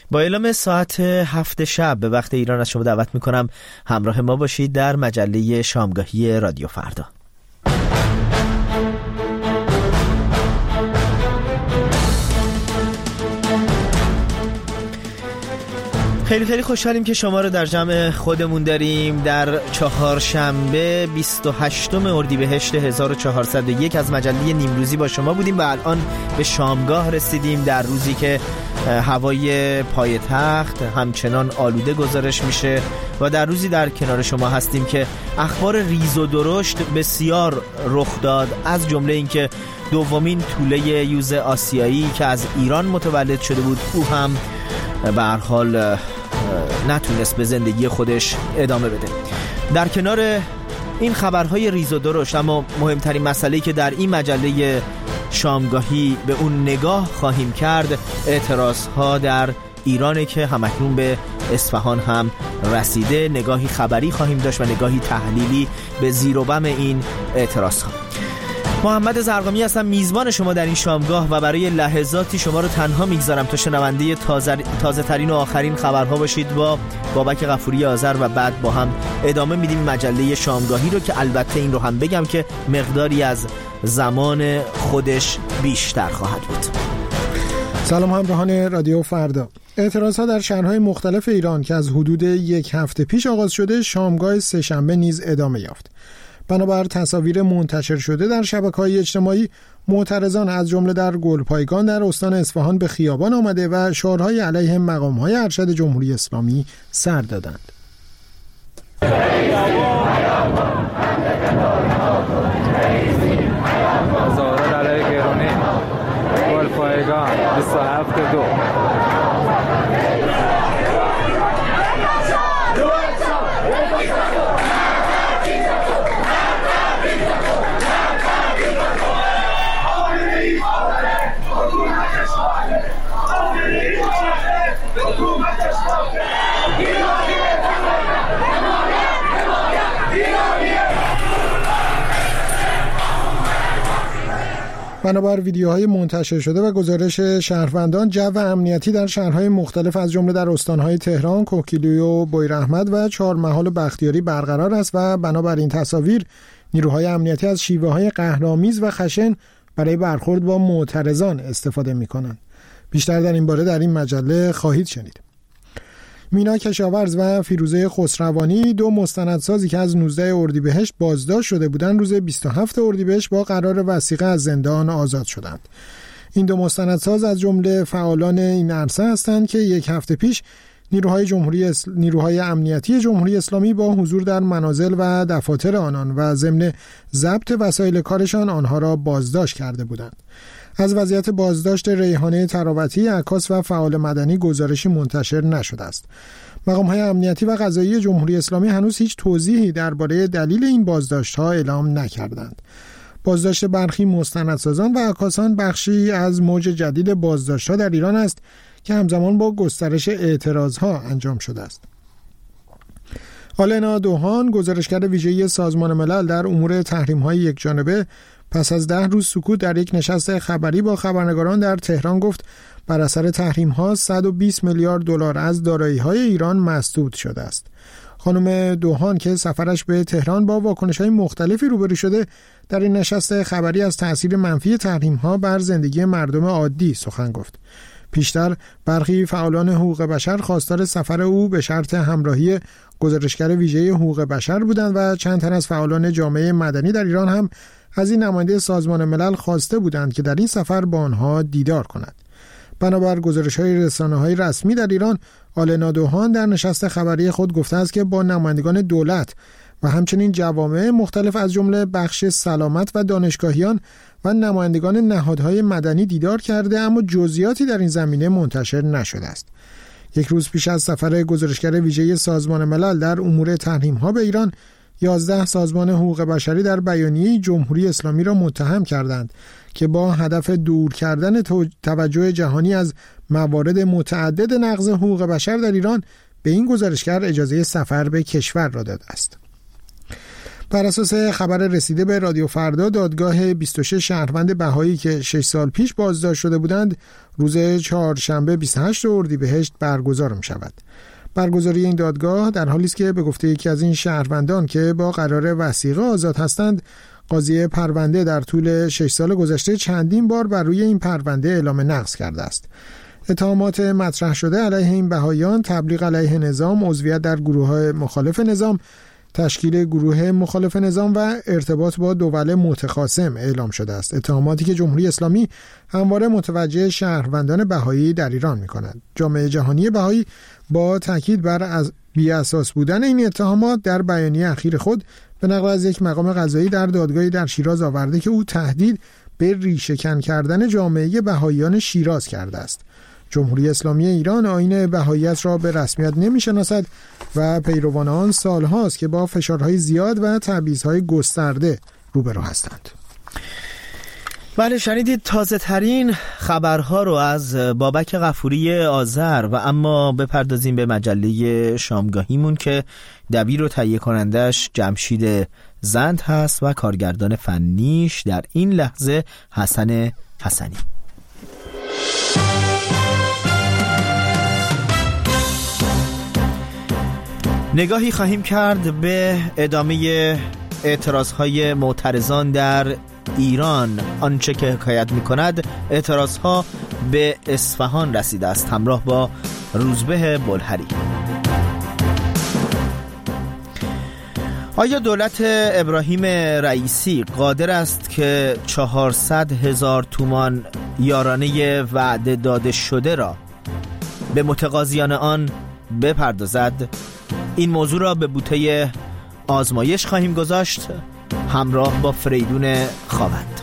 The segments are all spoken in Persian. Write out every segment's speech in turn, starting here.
با اعلام ساعت 7 شب به وقت ایران از شما دعوت میکنم همراه ما باشید در مجله شامگاهی رادیو فردا. خیلی خوشحالیم که شما رو در جمع خودمون داریم. در چهارشنبه 28 اردیبهشت 1401 از مجله نیمروزی با شما بودیم و الان به شامگاه رسیدیم، در روزی که هوای پایتخت همچنان آلوده گزارش میشه و در روزی در کنار شما هستیم که اخبار ریز و درشت بسیار رخ داد، از جمله اینکه دومین توله یوز آسیایی که از ایران متولد شده بود او هم به هر حال نتونست به زندگی خودش ادامه بده. در کنار این خبرهای ریز و درشت، اما مهمترین مسئله‌ای که در این مجله شامگاهی به اون نگاه خواهیم کرد اعتراضها در ایرانه که همکنون به اصفهان هم رسیده. نگاهی خبری خواهیم داشت و نگاهی تحلیلی به زیر و بم این اعتراضها. محمد زرقامی هستم، میزبان شما در این شامگاه و برای لحظاتی شما رو تنها میگذارم تا شنونده تازه ترین و آخرین خبرها باشید با بابک غفوری آذر و بعد با هم ادامه میدیم مجله شامگاهی رو که البته این رو هم بگم که مقداری از زمان خودش بیشتر خواهد بود. سلام همراهان رادیو فردا. اعتراضها در شهرهای مختلف ایران که از حدود یک هفته پیش آغاز شده، شامگاه سه‌شنبه نیز ادامه یافت. بنابر تصاویر منتشر شده در شبکه‌های اجتماعی، معترضان از جمله در گلپایگان در استان اصفهان به خیابان آمده و شعارهای علیه مقام‌های ارشد جمهوری اسلامی سر دادند. تظاهرات علیه گرونی گلپایگان 27/2. بنابر ویدیوهای منتشر شده و گزارش شهروندان، جو امنیتی در شهرهای مختلف از جمله در استانهای تهران، کوهگیلویه و بویراحمد و چهارمحال و بختیاری برقرار است و بنابر این تصاویر نیروهای امنیتی از شیوه‌های قهرآمیز و خشن برای برخورد با معترضان استفاده می‌کنند. بیشتر در این باره در این مجله خواهید شنید. مینا کشاورز و فیروزه خسروانی، دو مستندسازی که از 19 اردیبهشت بازداشت شده بودند، روز 27 اردیبهشت با قرار وثیقه از زندان آزاد شدند. این دو مستندساز از جمله فعالان این عرصه هستند که یک هفته پیش نیروهای امنیتی جمهوری اسلامی با حضور در منازل و دفاتر آنان و ضمن ضبط وسایل کارشان آنها را بازداشت کرده بودند. از وضعیت بازداشت ریحانه تراوتی، عکاس و فعال مدنی گزارشی منتشر نشده است. مقام‌های امنیتی و قضایی جمهوری اسلامی هنوز هیچ توضیحی درباره دلیل این بازداشت‌ها اعلام نکردند. بازداشت برخی مستندسازان و عکاسان بخشی از موج جدید بازداشت‌ها در ایران است که همزمان با گسترش اعتراضها انجام شده است. آلنا دوهان، گزارشگر ویژه سازمان ملل در امور تحریم‌های یکجانبه، پس از 10 روز سکوت در یک نشست خبری با خبرنگاران در تهران گفت بر اثر تحریم‌ها 120 میلیارد دلار از دارایی‌های ایران مسدود شده است. خانم دوهان که سفرش به تهران با واکنش‌های مختلفی روبرو شده، در این نشست خبری از تأثیر منفی تحریم‌ها بر زندگی مردم عادی سخن گفت. پیشتر برخی فعالان حقوق بشر خواستار سفر او به شرط همراهی گزارشگر ویژه حقوق بشر بودند و چند تن از فعالان جامعه مدنی در ایران هم از این نماینده سازمان ملل خواسته بودند که در این سفر با آنها دیدار کند. بنابر گزارش‌های رسانه‌های رسمی در ایران، آلنا دوهان در نشست خبری خود گفته است که با نمایندگان دولت و همچنین جوامع مختلف از جمله بخش سلامت و دانشگاهیان و نمایندگان نهادهای مدنی دیدار کرده، اما جزئیاتی در این زمینه منتشر نشده است. یک روز پیش از سفر گزارشگر ویژه سازمان ملل در امور تحریم‌ها به ایران، 11 سازمان حقوق بشری در بیانیه جمهوری اسلامی را متهم کردند که با هدف دور کردن توجه جهانی از موارد متعدد نقض حقوق بشر در ایران به این گزارشگر اجازه سفر به کشور را داده است. بر اساس خبر رسیده به رادیو فردا، دادگاه 26 شهروند بهایی که 6 سال پیش بازداشت شده بودند روز چهارشنبه 28 اردیبهشت برگزار می شود. برگزاری این دادگاه در حالی است که به گفته یکی از این شهروندان که با قرار وثیقه آزاد هستند، قاضی پرونده در طول 6 سال گذشته چندین بار بر روی این پرونده اعلام نقض کرده است. اتهامات مطرح شده علیه این بهاییان تبلیغ علیه نظام، عضویت در گروه‌های مخالف نظام، تشکیل گروه مخالف نظام و ارتباط با دول متخاصم اعلام شده است. اتهاماتی که جمهوری اسلامی همواره متوجه شهروندان بهایی در ایران می‌کند. جامعه جهانی بهایی با تاکید بر بی‌اساس بودن این اتهامات در بیانیه اخیر خود به نقل از یک مقام قضایی در دادگاهی در شیراز آورده که او تهدید به ریشه‌کن کردن جامعه بهاییان شیراز کرده است. جمهوری اسلامی ایران آیین بهاییت را به رسمیت نمی‌شناسد و پیروان آن سالهاست که با فشارهای زیاد و تبعیض‌های گسترده روبرو هستند. بله، شنیدید تازه ترین خبرها رو از بابک غفوری آذر. و اما بپردازیم به مجله شامگاهیمون که دبیر و تهیه کنندش جمشید زند هست و کارگردان فنیش در این لحظه حسن حسنی. نگاهی خواهیم کرد به ادامه اعتراضهای معترضان در ایران. آنچه که حکایت می‌کند اعتراضها به اصفهان رسیده است. همراه با روزبه بلهری. آیا دولت ابراهیم رئیسی قادر است که 400,000 تومان یارانه وعده داده شده را به متقاضیان آن بپردازد؟ این موضوع را به بوته آزمایش خواهیم گذاشت همراه با فریدون خاوند.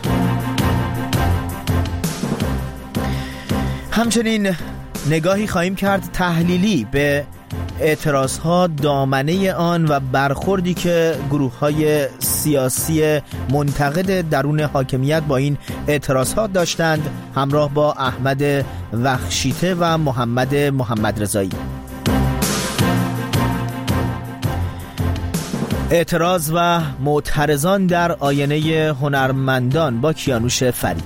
همچنین نگاهی خواهیم کرد تحلیلی به اعتراضها، دامنه آن و برخوردی که گروه‌های سیاسی منتقد درون حاکمیت با این اعتراضها داشتند، همراه با احمد وخشیته و محمد رضایی. اعتراض و معترضان در آینه هنرمندان با کیانوش فرید.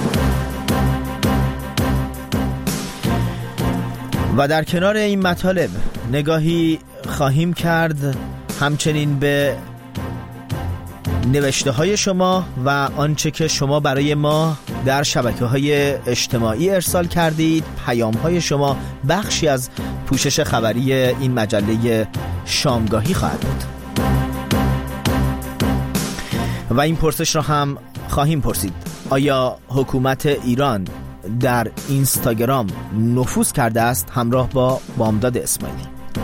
و در کنار این مطالب نگاهی خواهیم کرد همچنین به نوشته های شما و آنچه که شما برای ما در شبکه‌های اجتماعی ارسال کردید. پیام های شما بخشی از پوشش خبری این مجله شامگاهی خواهد بود. و این پرسش را هم خواهیم پرسید: آیا حکومت ایران در اینستاگرام نفوذ کرده است؟ همراه با بامداد اسماعیلی.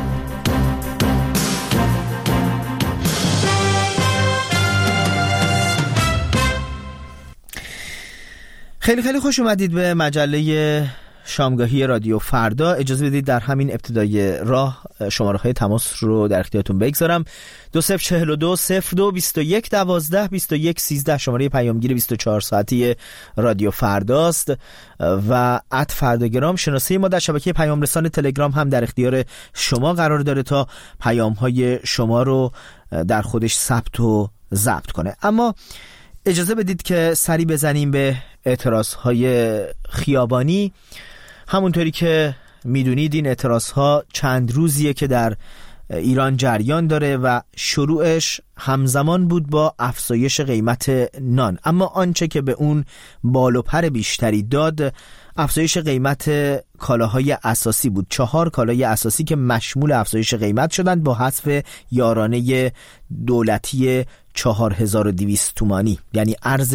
خیلی خیلی خوش اومدید به مجله شامگاهی رادیو فردا. اجازه بدید در همین ابتدای راه شماره‌های تماس رو در اختیارتون بگذارم. 2042 02 21 12 21 13 شماره پیامگیر 24 ساعتی رادیو فرداست و @فرداگرام شناسه ما در شبکه پیام رسان تلگرام هم در اختیار شما قرار داره تا پیام‌های شما رو در خودش ثبت و ضبط کنه. اما اجازه بدید که سری بزنیم به اعتراض‌های خیابانی. همونطوری که میدونید این اعتراض‌ها چند روزیه که در ایران جریان داره و شروعش همزمان بود با افزایش قیمت نان، اما آنچه که به اون بال و پر بیشتری داد افزایش قیمت کالاهای اساسی بود. 4 کالای اساسی که مشمول افزایش قیمت شدند با حذف یارانه دولتی 4200 تومانی، یعنی ارز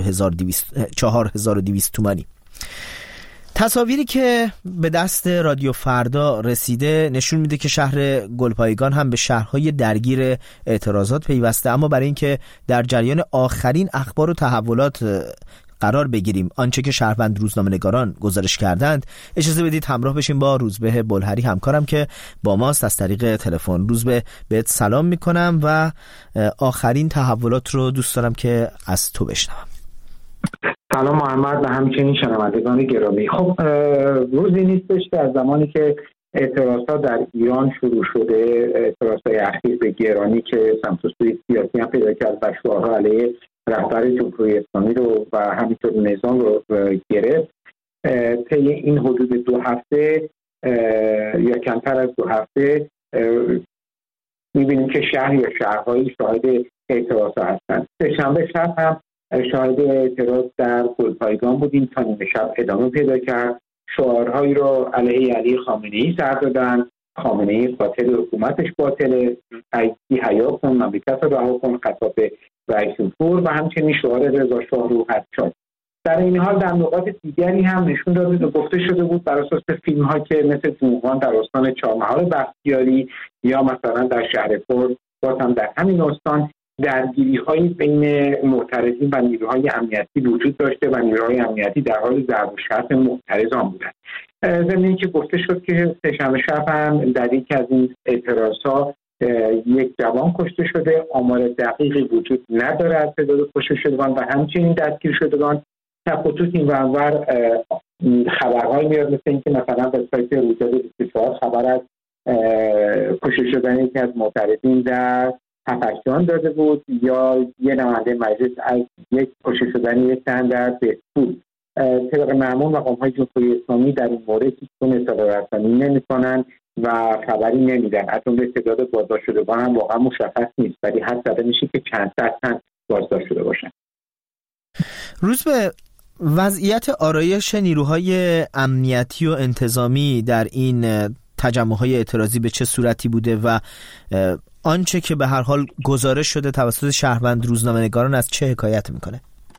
4200 تومانی. تصاویری که به دست رادیو فردا رسیده نشون میده که شهر گلپایگان هم به شهرهای درگیر اعتراضات پیوسته. اما برای اینکه در جریان آخرین اخبار و تحولات قرار بگیریم، آنچه که شهروند روزنامه‌نگاران گزارش کردند، اجازه بدید همراه بشیم با روزبه بلهری همکارم که با ماست از طریق تلفن. روزبه، بهت سلام میکنم و آخرین تحولات رو دوست دارم که از تو بشنوم. سلام محمد و همچنین شنوندگان گرامی. خب روزی نیستش که از زمانی که اعتراضات در ایران شروع شده، اعتراضات اخیر به گرانی که سمت و سوی سیاسی هم پیدا کرد و شعارها علیه رهبر جمهوری اسلامی رو و همینطور نظام رو گرفت، طی این حدود 2 هفته یا کمتر از 2 هفته می‌بینیم که شهر یا شهرهایی شاهد اعتراض هستند. سه‌شنبه شب هم شاهد اعتراض در گلپایگان بودیم تا نیمه شب ادامه پیدا کرد. شعارهایی رو علیه علی خامنه‌ای سر دادن، خامنه‌ای قاتل، حکومتش باطله، عیسی حیا کن، مملکت رو رها کن، خطاب رئیس جمهور و همچنین شعار رضا شاه رو حذف. در این حال در نقاط دیگری هم نشون داده و گفته شده بود بر اساس فیلم‌ها که مثل دوغان در استان چهارمحال بختیاری یا مثلا در شهرپر باز هم در همین استان درگیری‌هایی بین معترضین و نیروهای امنیتی وجود داشته و نیروهای امنیتی در حال ضرب و شتم معترضان بودند. ضمن اینکه گفته شد که سه‌شنبه شب هم در یکی از این اعتراضها یک جوان کشته شده. آمار دقیقی وجود نداره از تعداد کشته شدگان و همچنین دستگیر شدگان. خطوط این ورانور خبرهایی میاد مثل اینکه مثلا به سایت روزگار 24 خبر از کشته شدن یکی از معترضین در تفشان داده بود، یا یه نماینده مجلس از یک کشته شدن یک تن در بهبود. طبق معمول مقام‌های جمهوری اسلامی در این مورد هیچ گونه اطلاع رسانی نمی‌کنند و خبری نمیدن. از جمله تعداد بازداشت شدگان هم واقعا مشخص نیست، ولی حد زده میشه که چند صد تن بازداشت شده باشن. روز به وضعیت آرایش نیروهای امنیتی و انتظامی در این تجمع‌های اعتراضی به چه صورتی بوده و آنچه که به هر حال گزارش شده توسط شهروند روزنامه‌نگاران از چه حکایت میکنه؟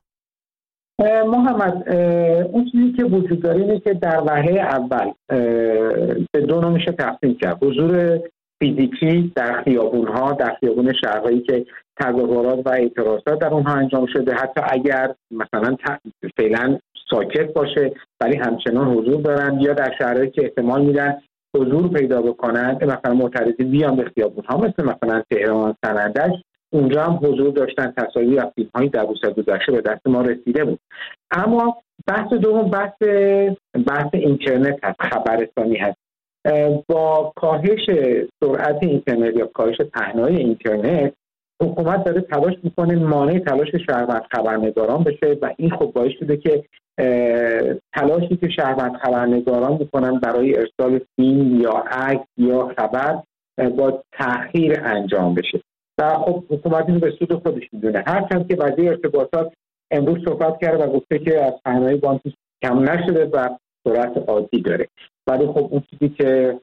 محمد، اون چیزی که وجود داره اینه که در وهله اول به 2 نوع میشه تقسیم کرد. حضور فیزیکی در خیابون‌ها، در خیابون شهرهایی که تظاهرات و اعتراضات در اونها انجام شده، حتی اگر مثلا فعلا ساکت باشه ولی همچنان حضور دارن، یا در شهرهایی که احتمال میدن حضور پیدا بکنن که مثلا معترضین بیان به خیابون‌ها مثلا تهران، سنندج، اونجا هم حضور داشتن. تصاویر و فیلم‌هایی در روز گذشته به دست ما رسیده بود. اما بحث دوم بحث اینترنت هست، خبررسانی هست. با کاهش سرعت اینترنت یا کاهش پهنای اینترنت، حکومت داره تلاش میکنه مانع تلاش شهروند خبرنگاران بشه و این خب باعث شده که تلاشی که شهروند خبرنگاران میکنن برای ارسال فیلم یا عکس یا خبر با تأخیر انجام بشه و خب حکومت اینو به سود خودش میدونه. هرچند که وزیر ارتباطات امروز صحبت کرده و گفته که از پهنای بانک کم نشده و سرعت عادی داره، ولی خب اون چیزی که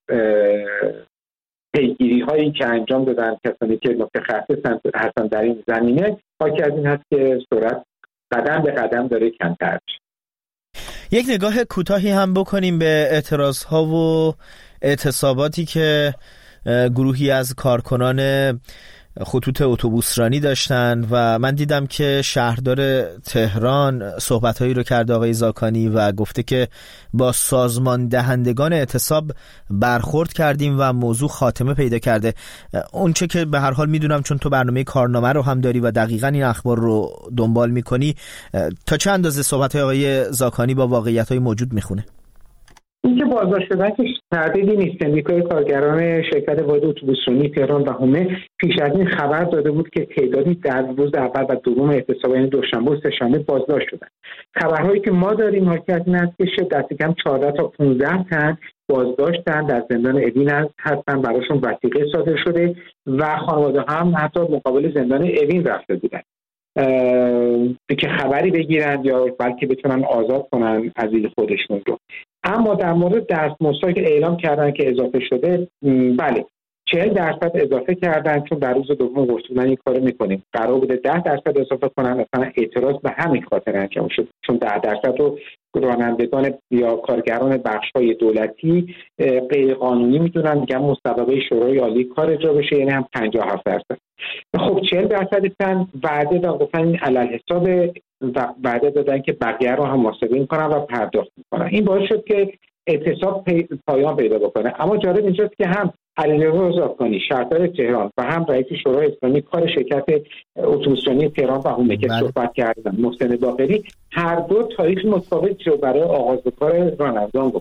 پیگیری هایی که انجام دادن کسانی که متخصص هستن در این زمینه، حاکی از این هست که سرعت قدم به قدم داره کمتر میشه. یک نگاه کوتاهی هم بکنیم به اعتراض ها و اعتصاباتی که گروهی از کارکنان خطوط اتوبوسرانی داشتن و من دیدم که شهردار تهران صحبت‌هایی رو کرد آقای زاکانی و گفته که با سازمان دهندگان اعتصاب برخورد کردیم و موضوع خاتمه پیدا کرده. اون چه که به هر حال میدونم چون تو برنامه کارنامه رو هم داری و دقیقاً این اخبار رو دنبال میکنی، تا چه اندازه صحبت‌های آقای زاکانی با واقعیت‌های موجود میخونه؟ این که بازداشت شدن که تردیدی نیست. سندیکای کارگران شرکت واحد اتوبوسرانی تهران و حومه پیش از این خبر داده بود که تعدادی در روز اول و دوم اعتصاب، یعنی دوشنبه و سه‌شنبه، بازداشت شدن. خبرهایی که ما داریم حاکی از این است که دست کم 14 تا 15 تن بازداشتن، در زندان اوین هستن، براشون وثیقه صادر شده و خانواده هم حتی مقابل زندان اوین رفته بودن که خبری بگیرن یا بلکه بتونن آزاد کنن از این خودشون رو. اما در مورد دستمزدی که اعلام کردن که اضافه شده، بله 40% اضافه کردن، چون در روز دوم گفتن این کارو میکنیم، قرار بوده 10% اضافه کنن. مثلا اعتراض به همین خاطر انجام شد، چون 10% رو رانندگان یا کارگران بخش‌های دولتی غیر قانونی میدونن، میگن مصوبه شورای عالی کار اجرا بشه، یعنی هم 57%. خب 40% تن وعده دادن، گفتن این علل حساب و وعده دادن که بقیه رو هم محاسبه میکنن و پرداخت میکنن. این باعث شد که اعتصاب پایان پیدا بکنه. اما جالب اینجاست که هم علیرضا زاکانی شهردار تهران و هم رئیس شورای اسلامی کار شرکت اتوبوسرانی تهران و حومه که صحبت کردن، محسن باقری، هر دو تاریخ متفاوتی رو برای آغاز کار رانندگان گفتن.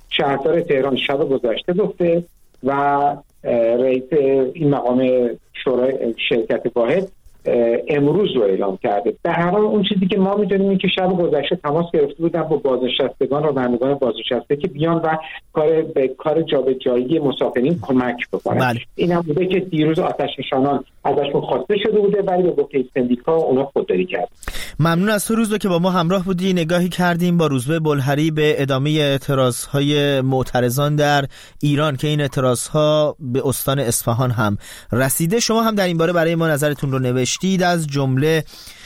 شهردار تهران شب گذشته گفته و رئیس این مقام شورای شرکت واحد امروز رو اعلام کرده. در هر حال اون چیزی که ما می‌دونیم این که شب گذشته تماس گرفته بودن با بازنشستگان و رانندگان بازنشسته که بیان و به کار جابجایی مسافرین کمک بکنن. بله. این هم بوده که دیروز آتش نشانان ازشون خواسته شده بوده ولی به گفته سندیکا اونا خودداری کرد. ممنون از تو روزو که با ما همراه بودی. نگاهی کردیم با روزبه بلهری به ادامه اعتراضهای معترضان در ایران که این اعتراضها به استان اصفهان هم رسیده. شما هم در این باره برای ما نظرتون رو نوشتید. از جمله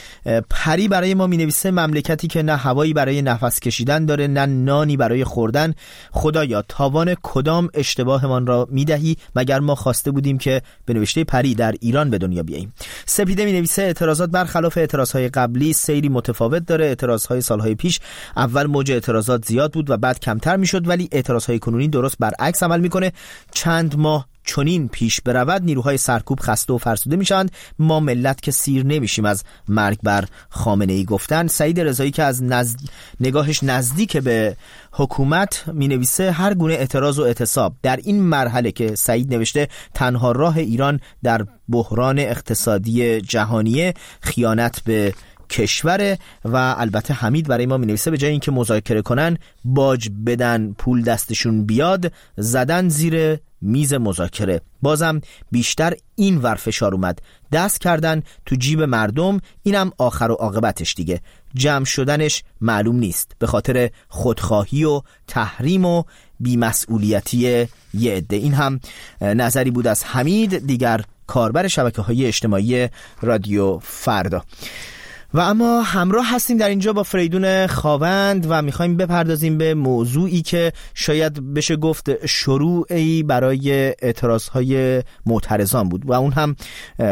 پری برای ما می‌نویسه مملکتی که نه هوایی برای نفس کشیدن داره نه نانی برای خوردن، خدایا تاوان کدام اشتباهمان را میدهی مگر ما خواسته بودیم که به نوشته پری در ایران به دنیا بیاییم. سپیده می‌نویسه اعتراضات برخلاف اعتراضهای قبلی سیری متفاوت داره. اعتراضهای سالهای پیش اول موج اعتراضات زیاد بود و بعد کمتر میشد، ولی اعتراضهای کنونی درست برعکس عمل میکنه. چند ماه چنین پیش برود نیروهای سرکوب خسته و فرسوده میشند. ما ملت که سیر نمیشیم از مرگ بر خامنه ای گفتن. سعید رضایی که از نگاهش نزدیک به حکومت مینویسه هر گونه اعتراض و اعتصاب در این مرحله که سعید نوشته تنها راه ایران در بحران اقتصادی جهانیه خیانت به کشور. و البته حمید برای ما می‌نویسه به جای اینکه مذاکره کنن باج بدن پول دستشون بیاد زدن زیر میز مذاکره. بازم بیشتر این ور فشار اومد، دست کردن تو جیب مردم. اینم آخر و عاقبتش دیگه جمع شدنش معلوم نیست به خاطر خودخواهی و تحریم و بی‌مسئولیتی یه عده. این هم نظری بود از حمید، دیگر کاربر شبکه‌های اجتماعی رادیو فردا. و اما همراه هستیم در اینجا با فریدون خاوند و میخوایم بپردازیم به موضوعی که شاید بشه گفت شروعی برای اعتراضهای معترضان بود و اون هم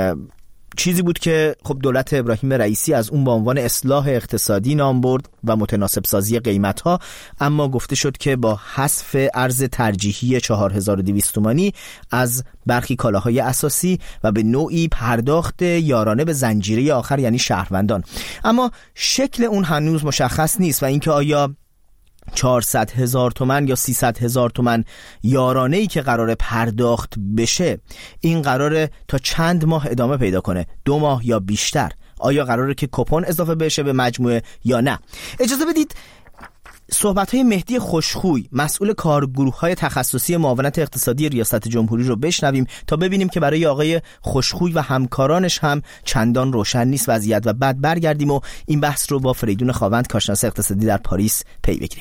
چیزی بود که خب دولت ابراهیم رئیسی از اون به عنوان اصلاح اقتصادی نام برد و متناسب سازی قیمت‌ها، اما گفته شد که با حذف ارز ترجیحی 4200 تومانی از برخی کالاهای اساسی و به نوعی پرداخت یارانه به زنجیره آخر یعنی شهروندان. اما شکل اون هنوز مشخص نیست و اینکه آیا 400,000 تومان یا 300,000 تومان یارانه‌ای که قراره پرداخت بشه این قراره تا چند ماه ادامه پیدا کنه، 2 ماه یا بیشتر؟ آیا قراره که کوپن اضافه بشه به مجموعه یا نه؟ اجازه بدید صحبت‌های مهدی خوشخوی مسئول کارگروه‌های تخصصی معاونت اقتصادی ریاست جمهوری رو بشنویم تا ببینیم که برای آقای خوشخوی و همکارانش هم چندان روشن نیست وضعیت و بعد برگردیم و این بحث رو با فریدون خاوند کارشناس اقتصادی در پاریس پی بگیریم.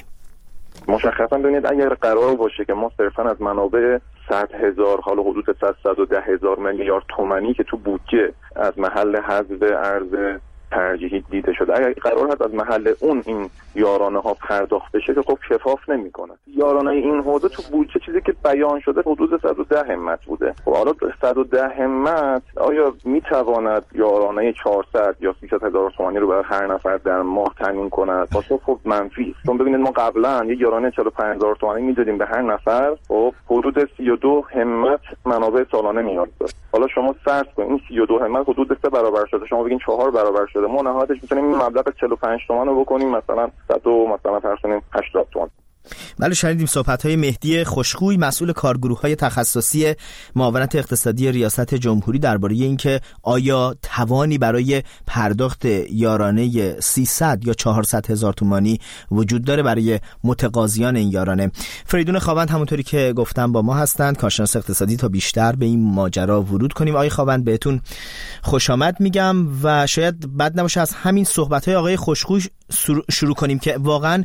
مشخصا ببینید اگر قرار باشه که ما صرفا از منابع 100,000 حالا حدود 110,000 میلیارد تومانی که تو بودجه از محل حذف ارز ترجیحی دیده شده اگر قرار هست از محل اون این یارانه ها پرداخت بشه که خب شفاف نمیکنه. یارانه این حوزه تو بودجه چیزی که بیان شده حدود 110 همت بوده. خب حالا 110 همت آیا میتواند یارانه 400 یا 300,000 تومانی رو برای هر نفر در ماه تامین کند؟ پاسخ خب منفی است. چون ببینید ما قبلا یه یارانه 45,000 تومانی میدادیم به هر نفر، خب حدود 32 همت منابع سالانه میاد. حالا شما صرف کنید این 32 همت حدود 3 برابر شده، شما بگین 4 برابر شده، ما نهایتش میتونیم این مبلغ 45 تومان رو بکنیم مثلا 100 و مثلا فرض کنیم 80 تومان. بله شنیدیم صحبت‌های مهدی خوشخوی مسئول کارگروه‌های تخصصی معاونت اقتصادی ریاست جمهوری درباره اینکه آیا توانی برای پرداخت یارانه 300 یا 400,000 تومانی وجود داره برای متقاضیان این یارانه. فریدون خاوند همونطوری که گفتم با ما هستند، کارشناس اقتصادی، تا بیشتر به این ماجرا ورود کنیم. آقای خاوند بهتون خوش آمد میگم و شاید بد نباشه از همین صحبت‌های آقای خوشخوی شروع کنیم که واقعا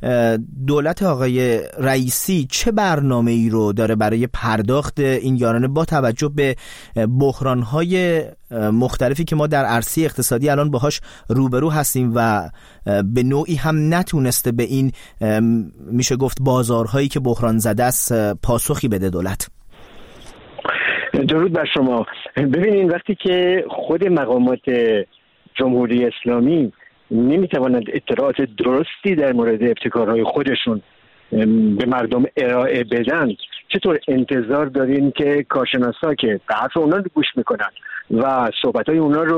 دولت آقای رئیسی چه برنامه‌ای رو داره برای پرداخت این یارانه با توجه به بحران‌های مختلفی که ما در عرصه اقتصادی الان باهاش روبرو هستیم و به نوعی هم نتونسته به این میشه گفت بازارهایی که بحران زده است پاسخی بده دولت. درود بر شما. ببینید وقتی که خود مقامات جمهوری اسلامی نمیتوانند اطلاعات درستی در مورد ابتکارهای خودشون به مردم ارائه بدن، چطور انتظار دارین که کارشناسا که به حرف اونا گوش میکنن و صحبتهای اونا رو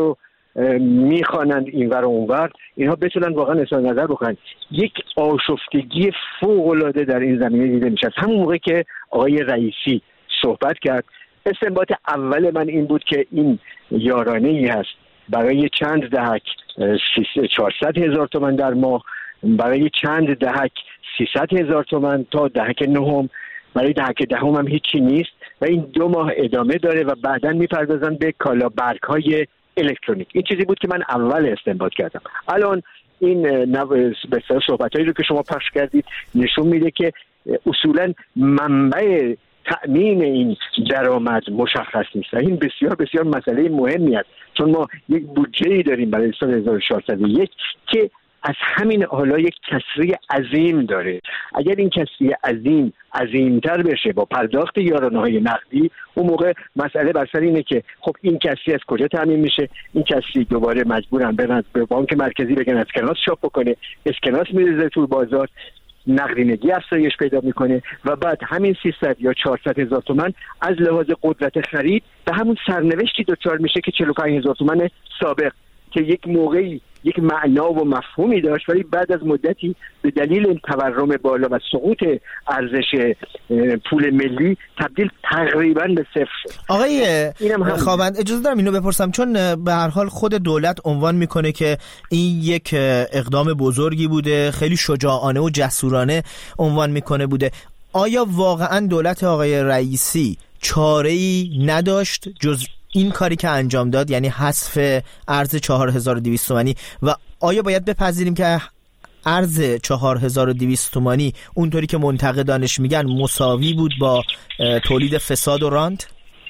میخوانند اینور و اونور، اینها بتونن واقعا اظهار نظر بکنن. یک آشفتگی فوق‌العاده در این زمینه دیده میشه. از همون موقع که آقای رئیسی صحبت کرد، استنباط اول من این بود که این یارانه‌ای هست برای چند دهک 400,000 تومان در ماه، برای چند دهک 300,000 تومان تا دهک نهم، برای دهک دهم هم هیچی نیست و این 2 ماه ادامه داره و بعداً میپردازن به کالا برگ‌های الکترونیک. این چیزی بود که من اول استنباط کردم. الان این به صحبتایی رو که شما پخش کردید نشون میده که اصولاً منبع تأمین این درآمد مشخص نیست. این بسیار بسیار مسئله مهمی است، چون ما یک بودجه‌ای داریم برای سال 1401 که از همین حالا یک کسری عظیم داره. اگر این کسری عظیمتر بشه با پرداخت یارانه‌های نقدی، اون موقع مسئله بر سر اینه که خب این کسری از کجا تامین میشه؟ این کسری دوباره مجبورن برن به بانک مرکزی بگن اسکناس چاپ بکنه، اسکناس میریزه تو بازار، نقدینگی افزایش پیدا میکنه و بعد همین 300 یا 400,000 تومان از لحاظ قدرت خرید به همون سرنوشتی دچار میشه که 45,000 تومان سابق که یک موقعی یک معنا و مفهومی داشت، ولی بعد از مدتی به دلیل این تورم بالا و سقوط ارزش پول ملی تبدیل تقریبا به صفر شد. آقای خاوند اجازه دارم اینو بپرسم، چون به هر حال خود دولت عنوان میکنه که این یک اقدام بزرگی بوده، خیلی شجاعانه و جسورانه عنوان میکنه بوده. آیا واقعا دولت آقای رئیسی چاره‌ای نداشت جز این کاری که انجام داد، یعنی حذف ارز 4200 تومانی؟ و آیا باید بپذیریم که ارز 4200 تومانی اونطوری که منتقدانش میگن مساوی بود با تولید فساد و راند؟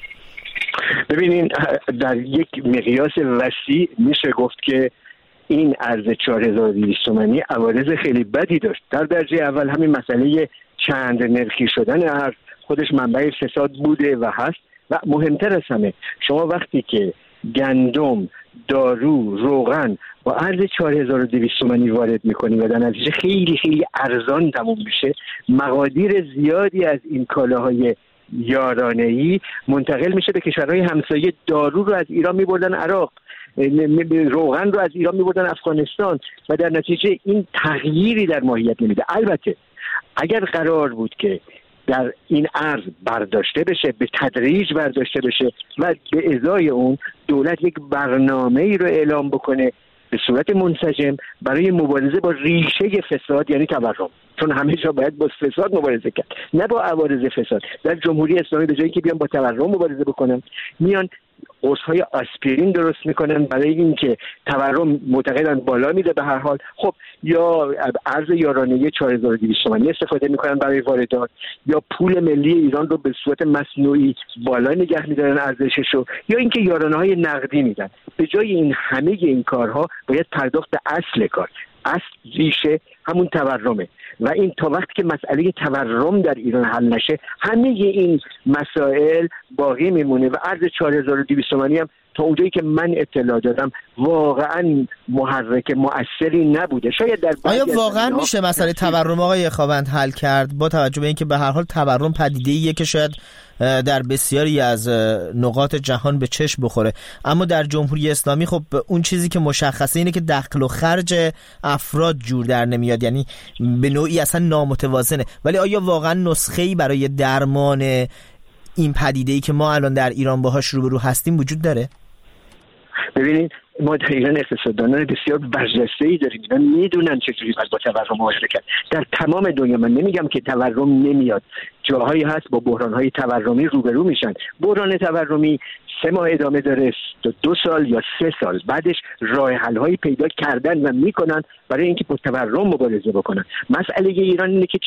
ببینین در یک مقیاس وسیع میشه گفت که این ارز 4200 تومانی عوارض خیلی بدی داشت. در درجه اول همین مسئله چند نرخی شدن ارز خودش منبع فساد بوده و هست، و مهمتر از همه شما وقتی که گندم، دارو، روغن با ارز 4200 تومانی وارد میکنی و در نتیجه خیلی خیلی ارزان تموم میشه، مقادیر زیادی از این کالاهای یارانه‌ای منتقل میشه به کشورهای همسایه. دارو رو از ایران میبردن عراق، روغن رو از ایران میبردن افغانستان و در نتیجه این تغییری در ماهیت نمیده. البته اگر قرار بود که در این ارز برداشته بشه، به تدریج برداشته بشه و به ازای اون دولت یک برنامه‌ای رو اعلام بکنه به صورت منسجم برای مبارزه با ریشه فساد، یعنی تورم، چون همه جا باید با فساد مبارزه کرد نه با عوارض فساد. در جمهوری اسلامی به جایی که بیان با تورم مبارزه بکنن، میان قرص‌های آسپرین درست میکنن برای اینکه تورم معتقدن بالا میره. به هر حال خب یا ارز یارانه 4200 تومانی استفاده میکنن برای واردات، یا پول ملی ایران رو به صورت مصنوعی بالا نگه میدارن ارزششو، یا اینکه یارانه‌های نقدی میدن. به جای این همه این کارها باید پرداخت به اصل کار. اصل ریشه همون تورمه و این تا وقتی که مسئله تورم در ایران حل نشه همه این مسائل باقی میمونه و ارز 4200 تومانی هم تا اونجایی که من اطلاع دادم واقعا محرک مؤثری نبوده. شاید در آیا واقعا میشه مسئله تورم آقای خاوند حل کرد با توجه به اینکه به هر حال تورم پدیده‌ایه که شاید در بسیاری از نقاط جهان به چشم بخوره، اما در جمهوری اسلامی خب اون چیزی که مشخصه اینه که دخل و خرج افراد جور در نمیاد، یعنی به نوعی اصلا نامتوازنه. ولی آیا واقعا نسخه‌ای برای درمان این پدیده‌ای که ما الان در ایران باهاش روبرو هستیم وجود داره؟ ببینید ما در ایران اقتصاددانان بسیار برجسته‌ای داریم، اینا میدونن چجوری باید با تورم مواجهه کرد. در تمام دنیا، من نمیگم که تورم نمیاد، جاهایی هست با بحران‌های تورمی روبرو میشن. بحران تورمی 3 ماه ادامه داره، 2 سال یا 3 سال، بعدش راه حل‌هایی پیدا کردن و میکنن برای اینکه با تورم مبارزه بکنن. مسئله ایران اینه که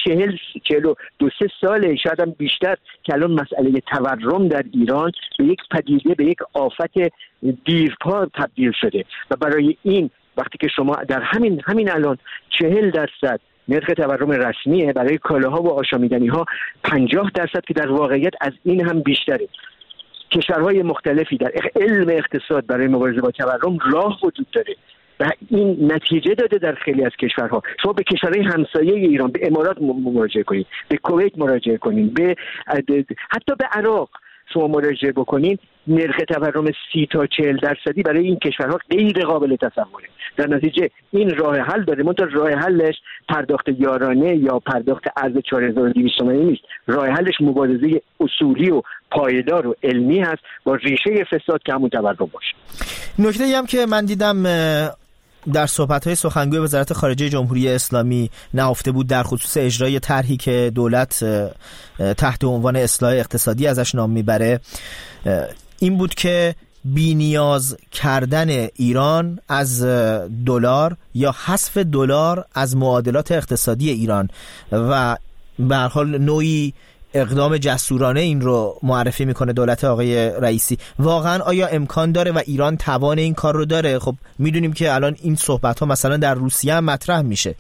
42-43 ساله، شاید هم بیشتر، که الان مسئله تورم در ایران به یک پدیده، به یک آفت دیرپا تبدیل شده و برای این وقتی که شما در همین الان 40% نرخ تورم رسمیه برای کالاها و آشامیدنی‌ها، 50% که در واقعیت از این هم بیشتره. کشورهای مختلفی در علم اقتصاد برای مبارزه با تورم راه وجود داره و این نتیجه داده در خیلی از کشورها. شما به کشورهای همسایه ایران، به امارات مراجعه کنید، به کویت مراجعه کنید، حتی به عراق شما مراجعه بکنید، نرخ تورم 30 تا 40% برای این کشورها غیر قابل تصوره. در نتیجه این راه حل داره، منتها راه حلش پرداخت یارانه یا پرداخت ارز 4200 تومانی نیست. راه حلش مبارزه اصولی و پایدار و علمی هست با ریشه فساد که همون تورم باشه. نکته‌ای هم که من دیدم در صحبت‌های سخنگوی وزارت خارجه جمهوری اسلامی نهفته بود در خصوص اجرای طرحی که دولت تحت عنوان اصلاح اقتصادی ازش نام میبره، این بود که بی‌نیاز کردن ایران از دلار یا حذف دلار از معادلات اقتصادی ایران و به هر حال نوعی اقدام جسورانه این رو معرفی میکنه دولت آقای رئیسی. واقعا آیا امکان داره و ایران توان این کار رو داره؟ خب میدونیم که الان این صحبت ها مثلا در روسیه هم مطرح میشه.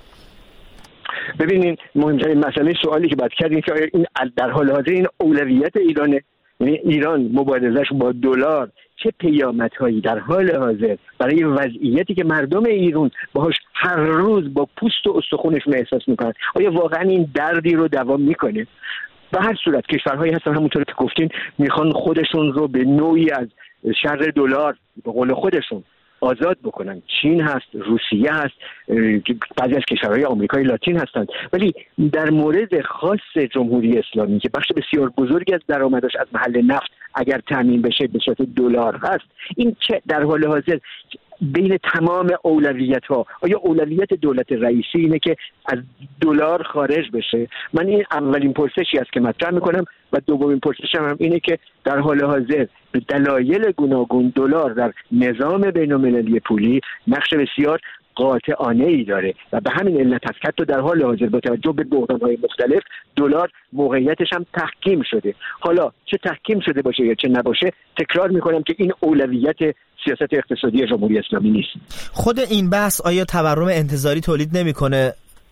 ببینین مهمترین مسئله سوالی که باید کردیم که این در حال حاضر این اولویت ایرانه، یعنی ایران مبارزش با دلار چه پیامدهایی در حال حاضر برای وضعیتی که مردم ایران باهاش هر روز با پوست و استخونشون احساس میکنن، آیا واقعا این دردی رو دوام میکنه؟ به هر صورت کشورهایی هستن همونطور که گفتین میخوان خودشون رو به نوعی از شر دلار به قول خودشون آزاد بکنن. چین هست، روسیه هست، بعضی از کشورهای آمریکای لاتین هستند. ولی در مورد خاص جمهوری اسلامی که بخش بسیار بزرگی از درآمدش از محل نفت اگر تامین بشه به صورت دلار هست، این چه در حال حاضر بین تمام اولویت‌ها آیا اولویت دولت رئیسی اینه که از دلار خارج بشه؟ من این اولین پرسشی است که مطرح میکنم و دومین پرسشم هم اینه که در حال حاضر به دلایل گوناگون دلار در نظام بین‌المللی پولی نقش بسیار قاطعانه‌ای داره و به همین علت است که در حال حاضر با توجه به بحران‌های مختلف دلار موقعیتش هم تحکیم شده. حالا چه تحکیم شده باشه یا چه نباشه، تکرار میکنم که این اولویت سیاست اقتصادی جمهوری اسلامی نیست. خود این بحث آیا تورم انتظاری تولید نمیکنه؟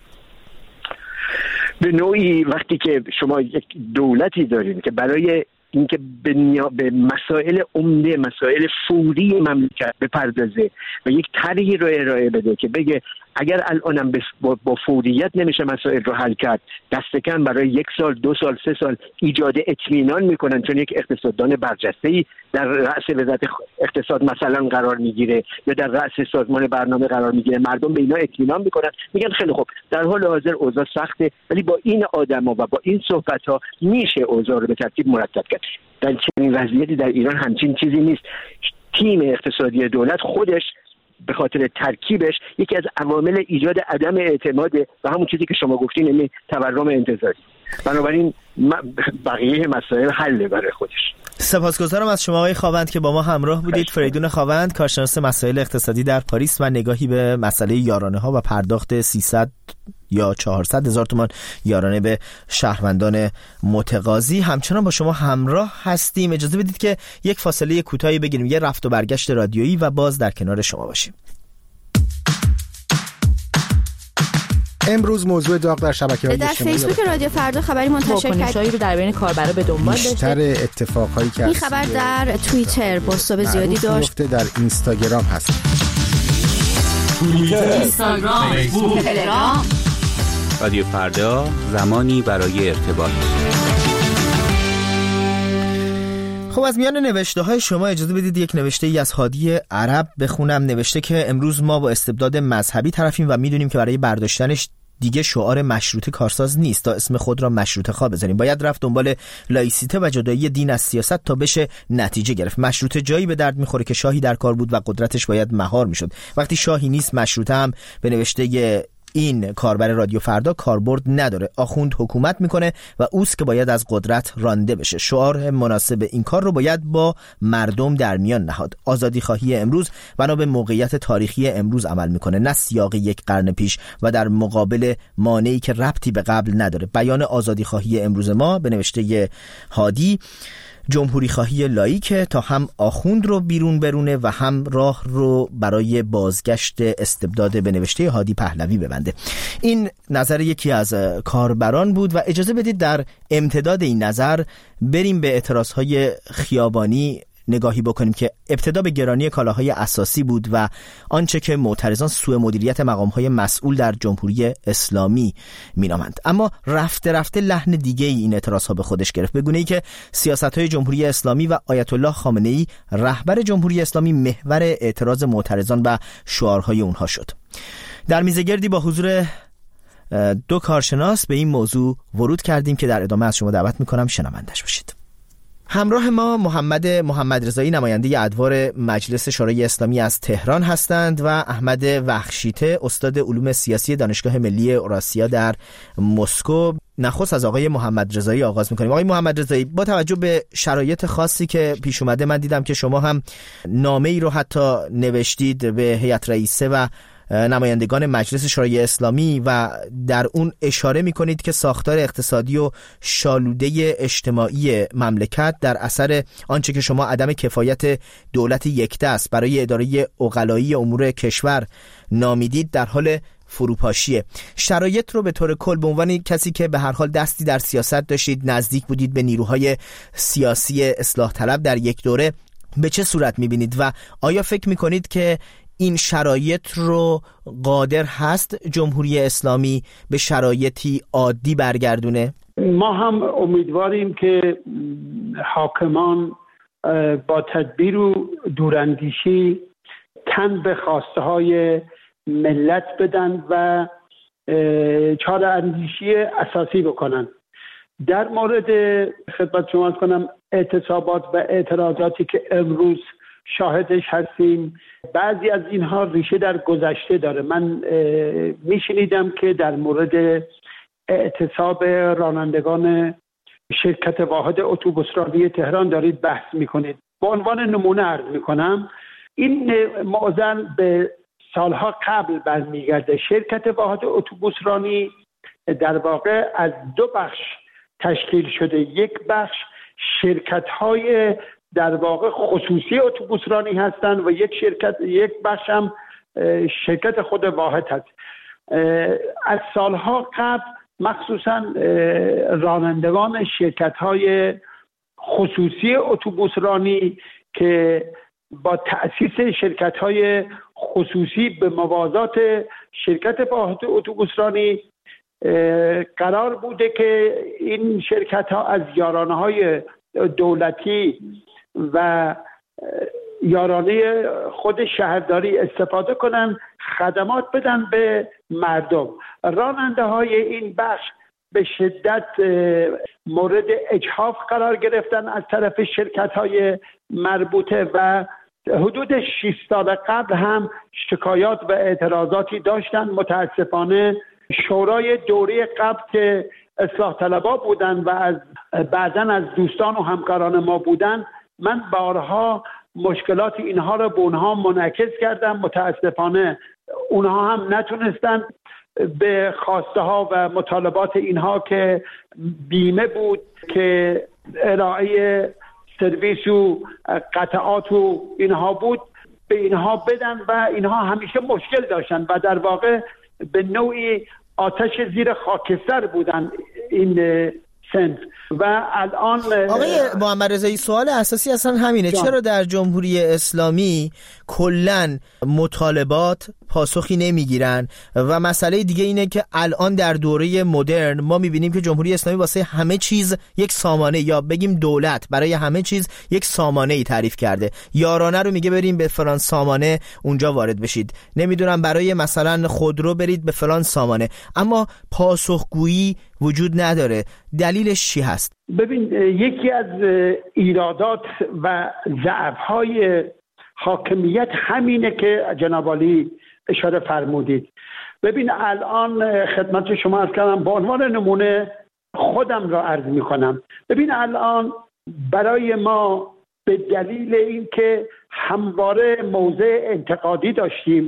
به نوعی وقتی که شما یک دولتی دارید که برای اینکه به مسائل عمده، مسائل فوری مملکت بپردازه و یک طرحی رو ارائه بده که بگه اگر الانم با فوریت نمیشه مسائل رو حل کرد، دست کم برای 1 سال، 2 سال، 3 سال ایجاد اطمینان میکنن، چون یک اقتصاددان برجسته‌ای در رأس وزارت اقتصاد مثلا قرار میگیره یا در رأس سازمان برنامه قرار میگیره، مردم به اینا اطمینان میکنن، میگن خیلی خوب در حال حاضر اوضاع سخته ولی با این آدما و با این صحبت‌ها میشه اوضاع رو به ترتیب مرتب کرد. در چنین وضعیتی در ایران همچین چیزی نیست. تیم اقتصادی دولت خودش به خاطر ترکیبش یکی از عوامل ایجاد عدم اعتماده و همون چیزی که شما گفتین، یعنی تورم انتظاری. بنابراین بقیه مسائل حل برای خودش. سپاسگزارم از شما آقای خاوند که با ما همراه بودید. فریدون خاوند، کارشناس مسائل اقتصادی در پاریس و نگاهی به مسئله یارانه ها و پرداخت 300 یا 400 هزار تومان یارانه به شهروندان متقاضی. همچنان با شما همراه هستیم. اجازه بدید که یک فاصله کوتاهی بگیریم، یه رفت و برگشت رادیویی و باز در کنار شما باشیم. امروز موضوع داغ در شبکه‌های اجتماعی در فیسبوک رادیو فردا خبری منتشر کردیم رو در بین کاربرا به دنبال داشته. بیشتر اتفاقایی که این خبر در توییتر بازتاب زیادی داشت. در اینستاگرام هست. توییتر، اینستاگرام، فیسبوک، تلگرام. رادیو فردا، زمانی برای ارتباط. خب از میان نوشته های شما اجازه بدید یک نوشته ای از هادی عرب بخونم. نوشته که امروز ما با استبداد مذهبی طرفیم و میدونیم که برای برداشتنش دیگه شعار مشروطه کارساز نیست تا اسم خود را مشروطه خواه بذاریم. باید رفت دنبال لایسیته و جدایی دین از سیاست تا بشه نتیجه گرفت. مشروطه جایی به درد میخوره که شاهی در کار بود و قدرتش باید مهار میشد. وقتی شاهی نیست مشروطه هم به نوشته این کاربر رادیو فردا کاربرد نداره. آخوند حکومت میکنه و اوست که باید از قدرت رانده بشه. شعار مناسب این کار رو باید با مردم در میان نهاد. آزادی خواهی امروز بنا به موقعیت تاریخی امروز عمل میکنه، نه سیاق یک قرن پیش و در مقابل مانعی که ربطی به قبل نداره. بیان آزادی خواهی امروز ما به نوشته هادی جمهوری خواهی لاییکه تا هم آخوند رو بیرون برونه و هم راه رو برای بازگشت استبداد به نوشته هادی پهلوی ببنده. این نظر یکی از کاربران بود و اجازه بدید در امتداد این نظر بریم به اعتراضهای خیابانی نگاهی بکنیم که ابتدا به گرانی کالاهای اساسی بود و آنچه که معترضان سوء مدیریت مقامهای مسئول در جمهوری اسلامی مینامند. اما رفته رفته لحن دیگه این اعتراضها به خودش گرفت، به گونه‌ای که سیاست‌های جمهوری اسلامی و آیت الله خامنه‌ای رهبر جمهوری اسلامی محور اعتراض معترضان و شعارهای اونها شد. در میزگردی با حضور دو کارشناس به این موضوع ورود کردیم که در ادامه از شما دعوت میکنم شنوندش باشید. همراه ما محمد رضایی نماینده ادوار مجلس شورای اسلامی از تهران هستند و احمد وخشیته استاد علوم سیاسی دانشگاه ملی اوراسیا در مسکو. نخست از آقای محمد رضایی آغاز میکنیم. آقای محمد رضایی، با توجه به شرایط خاصی که پیش اومده، من دیدم که شما هم نامه ای رو حتی نوشتید به هیئت رئیسه و نمایندگان مجلس شورای اسلامی و در اون اشاره میکنید که ساختار اقتصادی و شالوده اجتماعی مملکت در اثر آنچه که شما عدم کفایت دولت یکدست برای اداره عقلایی امور کشور نامیدید در حال فروپاشیه. شرایط رو به طور کل به عنوان کسی که به هر حال دستی در سیاست داشتید، نزدیک بودید به نیروهای سیاسی اصلاح طلب در یک دوره، به چه صورت میبینید و آیا فکر میکنید که این شرایط رو قادر هست جمهوری اسلامی به شرایطی عادی برگردونه؟ ما هم امیدواریم که حاکمان با تدبیر و دوراندیشی تن به خواسته های ملت بدن و چاره اندیشی اساسی بکنن. در مورد خدمت شما کنم اعتصابات و اعتراضاتی که امروز شاهدش هستیم، بعضی از اینها ریشه در گذشته داره. من میشنیدم که در مورد اعتصاب رانندگان شرکت واحد اتوبوسرانی تهران دارید بحث میکنید. به عنوان نمونه عرض میکنم، این معضل به سالها قبل برمیگرده. شرکت واحد اتوبوسرانی در واقع از دو بخش تشکیل شده. یک بخش شرکت‌های در واقع خصوصی اتوبوسرانی هستند و یک بخش هم شرکت خود واحد هست. از سالها قبل مخصوصا رانندگان شرکت‌های خصوصی اتوبوسرانی که با تأسیس شرکت‌های خصوصی به موازات شرکت واحد اتوبوسرانی قرار بوده که این شرکت‌ها از یارانه‌های دولتی و یارانه خود شهرداری استفاده کنن، خدمات بدن به مردم. راننده های این بخش به شدت مورد اجحاف قرار گرفتن از طرف شرکت های مربوطه و حدود 6 سال قبل هم شکایات و اعتراضاتی داشتن. متاسفانه شورای دوره قبل که اصلاح طلبا بودن و از بعدن از دوستان و همکاران ما بودن، من بارها مشکلات اینها را به اونها منعکس کردم. متاسفانه اونها هم نتونستن به خواسته ها و مطالبات اینها که بیمه بود، که ارائه سرویس و قطعات و اینها بود، به اینها بدن و اینها همیشه مشکل داشتن و در واقع به نوعی آتش زیر خاکستر بودن این سنف. و الان آقای محمد رضایی، سوال اساسی اصلا همینه، چرا در جمهوری اسلامی کلن مطالبات پاسخی نمیگیرن؟ و مسئله دیگه اینه که الان در دوره مدرن ما میبینیم که جمهوری اسلامی واسه همه چیز یک سامانه، یا بگیم دولت برای همه چیز یک سامانه ای تعریف کرده. یارانه رو میگه بریم به فلان سامانه اونجا وارد بشید، نمیدونم برای مثلا خودرو برید به فلان سامانه، اما پاسخگویی وجود نداره. دلیلش چی هست؟ ببین، یکی از ایرادات و ضعف‌های حاکمیت همینه که جناب عالی اشاره فرمودید. ببین الان خدمت شما عرض کردم، به عنوان نمونه خودم را عرض می‌کنم. ببین الان برای ما به دلیل اینکه همواره موضع انتقادی داشتیم،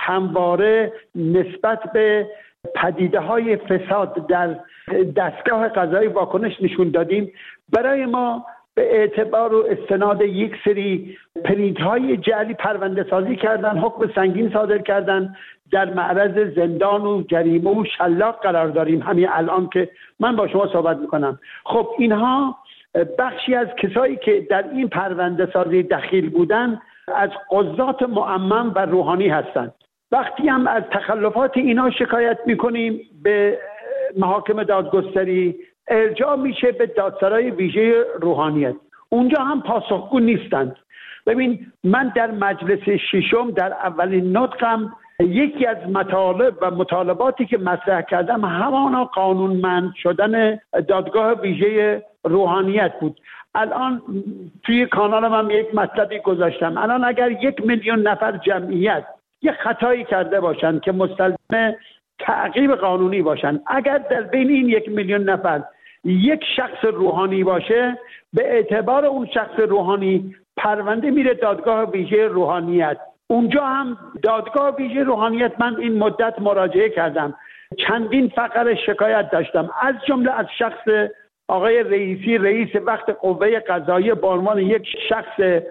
همواره نسبت به پدیده‌های فساد در دستگاه قضایی واکنش نشون دادیم، برای ما به اعتبار و استناد یک سری پرینت‌های جعلی پرونده سازی کردن، حکم سنگین صادر کردن، در معرض زندان و جریمه و شلاق قرار داریم همین الان که من با شما صحبت میکنم. خب اینها بخشی از کسایی که در این پرونده سازی دخیل بودن از قضات معمم و روحانی هستند. وقتی هم از تخلفات اینا شکایت میکنیم به محاکم دادگستری، ارجاع میشه به دادسرای ویژه روحانیت. اونجا هم پاسخگو نیستند. ببین، من در مجلس ششم در اولین نطقم یکی از مطالب و مطالباتی که مطرح کردم همانا قانونمند شدن دادگاه ویژه روحانیت بود. الان توی کانالم هم یک مطلبی گذاشتم. الان اگر 1,000,000 نفر جمعیت یک خطایی کرده باشند که مستلزم تعقیب قانونی باشند، اگر در بین این 1,000,000 نفر یک شخص روحانی باشه، به اعتبار اون شخص روحانی پرونده میره دادگاه ویژه روحانیت. اونجا هم دادگاه ویژه روحانیت من این مدت مراجعه کردم، چندین فقره شکایت داشتم، از جمله از شخص آقای رئیسی، رئیس وقت قوه قضاییه، به عنوان یک شخص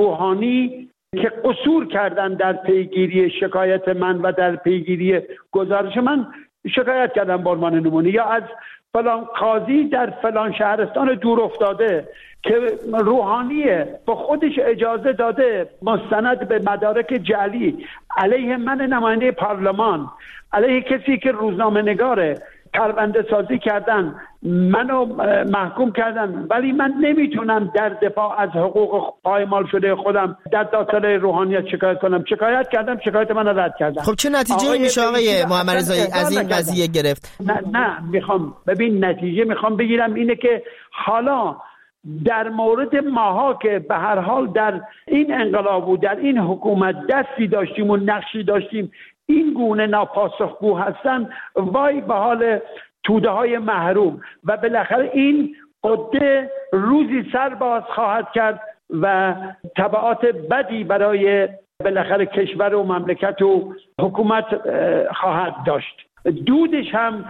روحانی که قصور کردن در پیگیری شکایت من و در پیگیری گزارش من. شکایت کردم به عنوان نمونه. یا از فلان قاضی در فلان شهرستان دور افتاده که روحانیه، به خودش اجازه داده مستند به مدارک جعلی علیه من نماینده پارلمان، علیه کسی که روزنامه نگاره، پرونده سازی کردن، منو محکوم کردن، ولی من نمیتونم در دفاع از حقوق پایمال شده خودم در دادسرای روحانیت شکایت کنم. شکایت کردم، شکایت من رو رد کردم. خب چه نتیجه میشه آقای محمد رضایی از این قضیه گرفت؟ نه میخوام ببین نتیجه میخوام بگیرم اینه که حالا در مورد ماها که به هر حال در این انقلاب و در این حکومت دستی داشتیم و نقشی داشتیم، این گونه ناپاسخگو هستن، وای به حال توده های محروم. و بالاخره این قده روزی سر باز خواهد کرد و تبعات بدی برای بالاخره کشور و مملکت و حکومت خواهد داشت. دودش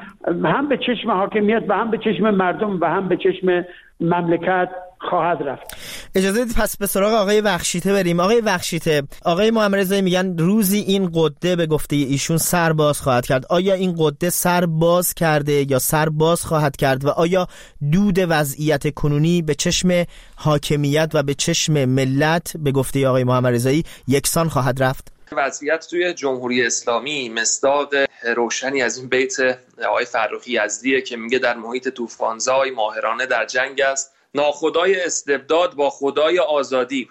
هم به چشم حاکمیت و هم به چشم مردم و هم به چشم مملکت خواهد رفت. اجازه بدید پس به سراغ آقای بخشیته بریم. آقای بخشیته، آقای محمد رضایی میگن روزی این قده به گفته ایشون سر باز خواهد کرد. آیا این قده سر باز کرده یا سر باز خواهد کرد و آیا دود وضعیت کنونی به چشم حاکمیت و به چشم ملت به گفته آقای محمد رضایی یکسان خواهد رفت؟ وضعیت توی جمهوری اسلامی مصداق روشنی از این بیت آقای فرخی یزدیه که میگه در محیط طوفانزای ماهرانه در جنگ است، ناخدای استبداد با خدای آزادی.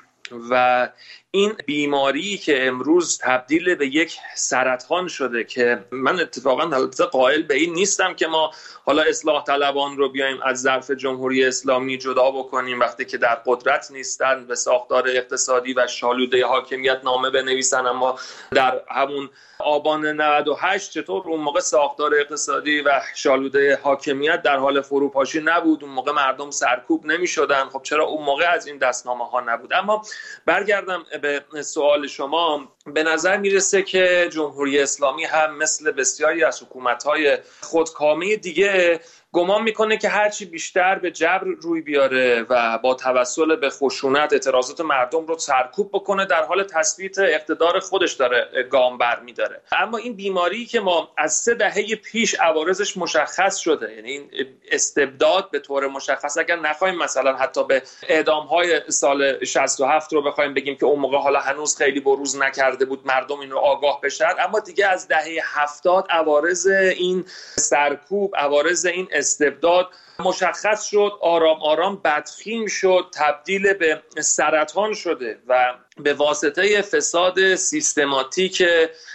و این بیماری که امروز تبدیل به یک سرطان شده که من اتفاقا قائل به این نیستم که ما حالا اصلاح طلبان رو بیایم از ظرف جمهوری اسلامی جدا بکنیم وقتی که در قدرت نیستن، به ساختار اقتصادی و شالوده حاکمیت نامه بنویسن، اما در همون آبان 98 چطور اون موقع ساختار اقتصادی و شالوده حاکمیت در حال فروپاشی نبود، اون موقع مردم سرکوب نمی شدن. خب چرا اون موقع از این دستنامه ها نبود؟ اما برگردم به سوال شما، به نظر میرسه که جمهوری اسلامی هم مثل بسیاری از حکومت‌های خودکامه دیگه گمان میکنه که هرچی بیشتر به جبر روی بیاره و با توسل به خشونت اعتراضات مردم رو سرکوب بکنه، در حال تثبیت اقتدار خودش داره گام برمی‌داره. اما این بیماری که ما از 3 دهه پیش عوارضش مشخص شده، یعنی این استبداد به طور مشخص، اگر نخوایم مثلا حتی به اعدام‌های سال 67 رو بخوایم بگیم که اون موقع حالا هنوز خیلی بروز نکرده بود، مردم این رو آگاه بشن، اما دیگه از دهه 70 عوارض این سرکوب، عوارض این استبداد مشخص شد، آرام آرام بدخیم شد، تبدیل به سرطان شده و به واسطه فساد سیستماتیک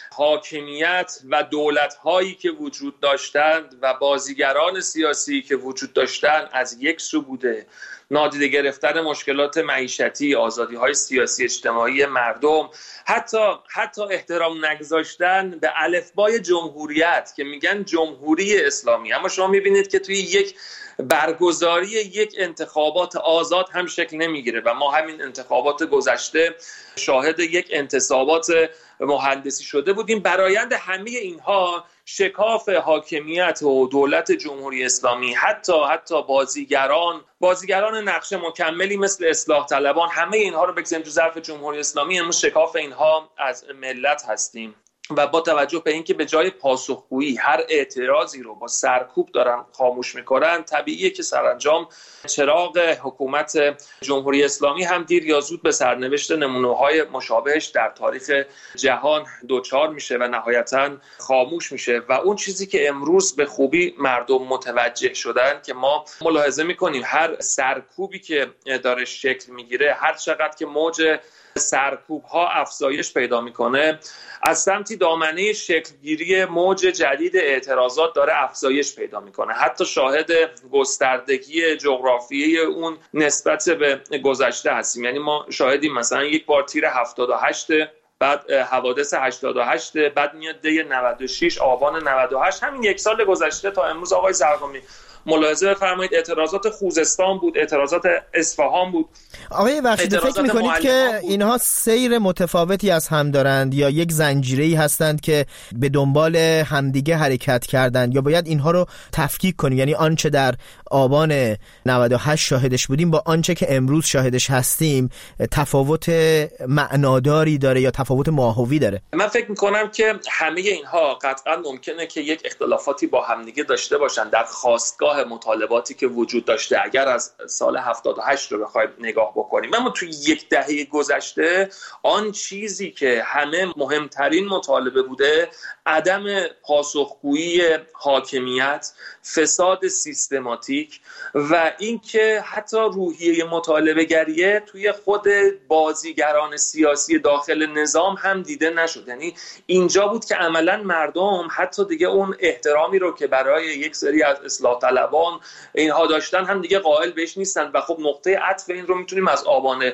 حاکمیت و دولت‌هایی که وجود داشتند و بازیگران سیاسی که وجود داشتند از یک سو بوده، نادیده گرفتن مشکلات معیشتی، آزادی‌های سیاسی اجتماعی مردم، حتی احترام نگذاشتن به الفبای جمهوریت که میگن جمهوری اسلامی. اما شما میبینید که توی یک برگزاری یک انتخابات آزاد هم شکل نمیگیره و ما همین انتخابات گذشته شاهد یک انتصابات مهندسی شده بودیم. برآیند همه اینها شکاف حاکمیت و دولت جمهوری اسلامی، حتی بازیگران نقش مکملی مثل اصلاح طلبان، همه اینها رو بگذاریم تو ظرف جمهوری اسلامی، امروز شکاف اینها از ملت هستیم. و با توجه به اینکه به جای پاسخگویی هر اعتراضی رو با سرکوب دارن خاموش میکنن، طبیعیه که سرانجام چراغ حکومت جمهوری اسلامی هم دیر یا زود به سرنوشت نمونه‌های مشابهش در تاریخ جهان دوچار میشه و نهایتاً خاموش میشه. و اون چیزی که امروز به خوبی مردم متوجه شدن که ما ملاحظه میکنیم هر سرکوبی که داره شکل میگیره، هر چقدر که موج سرکوب ها افزایش پیدا میکنه، از سمتی دامنه شکلگیری موج جدید اعتراضات داره افزایش پیدا میکنه. حتی شاهد گستردگی جغرافیایی اون نسبت به گذشته هستیم. یعنی ما شاهدیم مثلا یک بار تیر 78، بعد حوادث 88، بعد میاد دی 96، آبان 98. همین یک سال گذشته تا امروز آقای زرقامی ملاحظه بفرمایید اعتراضات خوزستان بود، اعتراضات اصفهان بود. آقای بخشیده، فکر میکنید که اینها سیر متفاوتی از هم دارند یا یک زنجیره‌ای هستند که به دنبال همدیگه حرکت کردند، یا باید اینها رو تفکیک کنیم؟ یعنی آنچه در آبان 98 شاهدش بودیم با آنچه که امروز شاهدش هستیم تفاوت معناداری داره یا تفاوت ماهوی داره؟ من فکر میکنم که همه اینها قطعا ممکنه که یک اختلافاتی با همدیگه داشته باشن در خاستگاه مطالباتی که وجود داشته. اگر از سال 78 رو بخوایم نگاه بکنیم، اما توی یک دهه گذشته آن چیزی که همه مهمترین مطالبه بوده عدم پاسخگویی حاکمیت، فساد سیستماتیک و اینکه حتی روحیه مطالبه گریه توی خود بازیگران سیاسی داخل نظام هم دیده نشد. یعنی اینجا بود که عملا مردم حتی دیگه اون احترامی رو که برای یک سری از اصلاح طلبان اینها داشتن هم دیگه قائل بهش نیستن. و خب نقطه عطف این رو میتونیم از آبان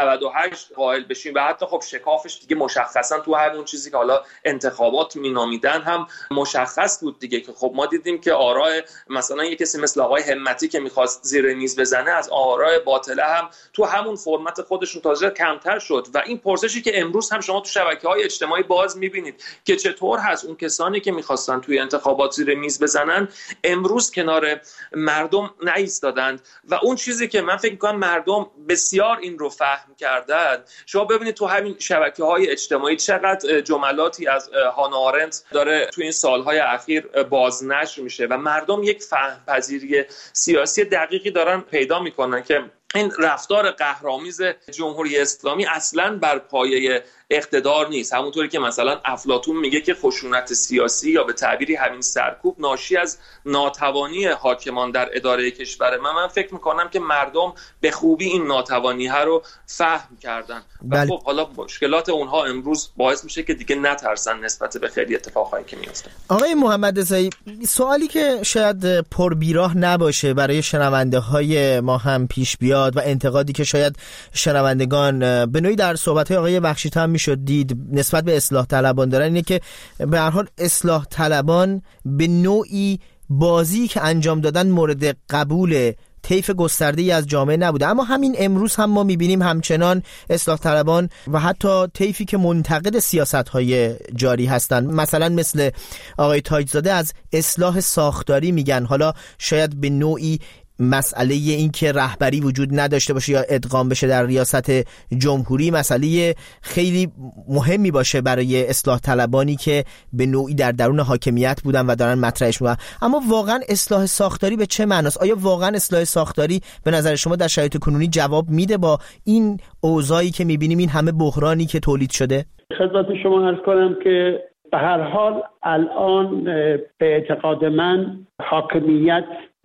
98 قائل بشیم و حتی خب شکافش دیگه مشخصا تو همون چیزی که حالا انتخابات مینامیدن هم مشخص بود دیگه، که خب ما دیدیم که آراء مثلا یک کسی مثل آقای همتی که میخواست زیر میز بزنه از آراء باطله هم تو همون فرمت خودشون تازه کمتر شد. و این پرسشی که امروز هم شما تو شبکه‌های اجتماعی باز میبینید که چطور هست اون کسانی که میخواستن توی انتخابات زیر میز بزنن امروز کنار مردم نایستادند. و اون چیزی که من فکر می‌کنم مردم بسیار این رو فهم کردن، شما ببینید تو همین شبکه‌های اجتماعی چقدر جملاتی از هانا آرنت داره تو این سالهای اخیر بازنشر میشه و مردم یک فهم پذیری سیاسی دقیقی دارن پیدا میکنن که این رفتار قهرآمیز جمهوری اسلامی اصلاً بر پایه اقتدار نیست. همونطوری که مثلا افلاطون میگه که خشونت سیاسی یا به تعبیری همین سرکوب ناشی از ناتوانی حاکمان در اداره کشور. من فکر میکنم که مردم به خوبی این ناتوانی ها رو فهم کردن و خب حالا مشکلات اونها امروز باعث میشه که دیگه نترسن نسبت به خیلی اتفاقایی که میفته. آقای محمد رضایی، سوالی که شاید پربیراه نباشه برای شنونده های ما هم پیش بیاد و انتقادی که شاید شنوندگان به نوعی در صحبت های آقای بخشیده هم میشد دید نسبت به اصلاح طلبان دارن، اینه که به هر حال اصلاح طلبان به نوعی بازی که انجام دادن مورد قبول طیف گسترده‌ای از جامعه نبوده. اما همین امروز هم ما می‌بینیم همچنان اصلاح طلبان و حتی طیفی که منتقد سیاست‌های جاری هستند، مثلا مثل آقای تاجزاده، از اصلاح ساختاری میگن. حالا شاید به نوعی مسئله این که رهبری وجود نداشته باشه یا ادغام بشه در ریاست جمهوری مسئله خیلی مهمی باشه برای اصلاح طلبانی که به نوعی در درون حاکمیت بودن و دارن مطرحش میکنن. اما واقعا اصلاح ساختاری به چه معناست؟ آیا واقعا اصلاح ساختاری به نظر شما در شرایط کنونی جواب میده با این اوضاعی که میبینیم، این همه بحرانی که تولید شده؟ خدمت شما عرض کنم که به هر حال الان به اعتقاد من حاکمیت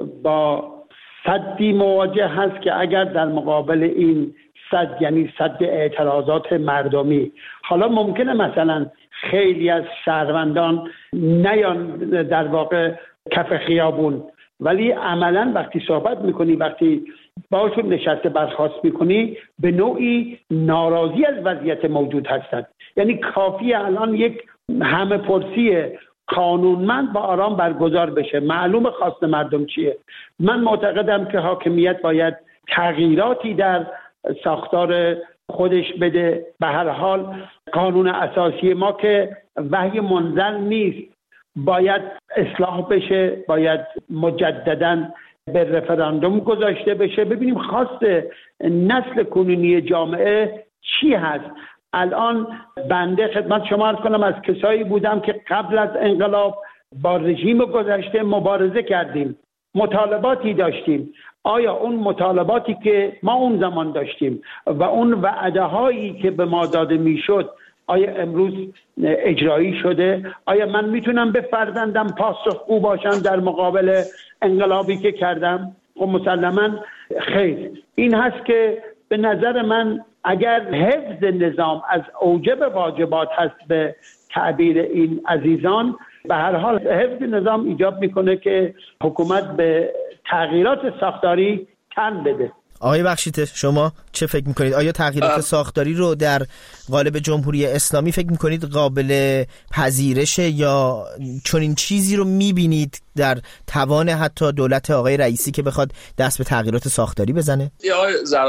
با صدی مواجه هست که اگر در مقابل این صد، یعنی صد اعتراضات مردمی، حالا ممکنه مثلا خیلی از شهروندان نیان در واقع کف خیابون، ولی عملا وقتی صحبت میکنی، وقتی باشون نشسته برخاست میکنی، به نوعی ناراضی از وضعیت موجود هستند. یعنی کافیه الان یک همه پرسی قانونمند با آرام برگزار بشه، معلوم خواست مردم چیه. من معتقدم که حاکمیت باید تغییراتی در ساختار خودش بده. به هر حال قانون اساسی ما که وحی منزل نیست، باید اصلاح بشه، باید مجدداً به رفراندوم گذاشته بشه، ببینیم خواست نسل کنونی جامعه چی هست. الان بنده خدمت شما عرض کنم از کسایی بودم که قبل از انقلاب با رژیم گذشته مبارزه کردیم، مطالباتی داشتیم. آیا اون مطالباتی که ما اون زمان داشتیم و اون وعده هایی که به ما داده میشد آیا امروز اجرایی شده؟ آیا من میتونم به فرزندم پاسخگو باشم در مقابل انقلابی که کردم؟ خب مسلماً خیر. این هست که به نظر من اگر حفظ نظام از اوجب واجبات هست به تعبیر این عزیزان، به هر حال حفظ نظام ایجاب میکنه که حکومت به تغییرات ساختاری تن بده. آقای بخشیده شما چه فکر میکنید؟ آیا تغییرات ساختاری رو در قالب جمهوری اسلامی فکر میکنید قابل پذیرشه یا چنین چیزی رو میبینید در توان حتی دولت آقای رئیسی که بخواد دست به تغییرات ساختاری بزنه؟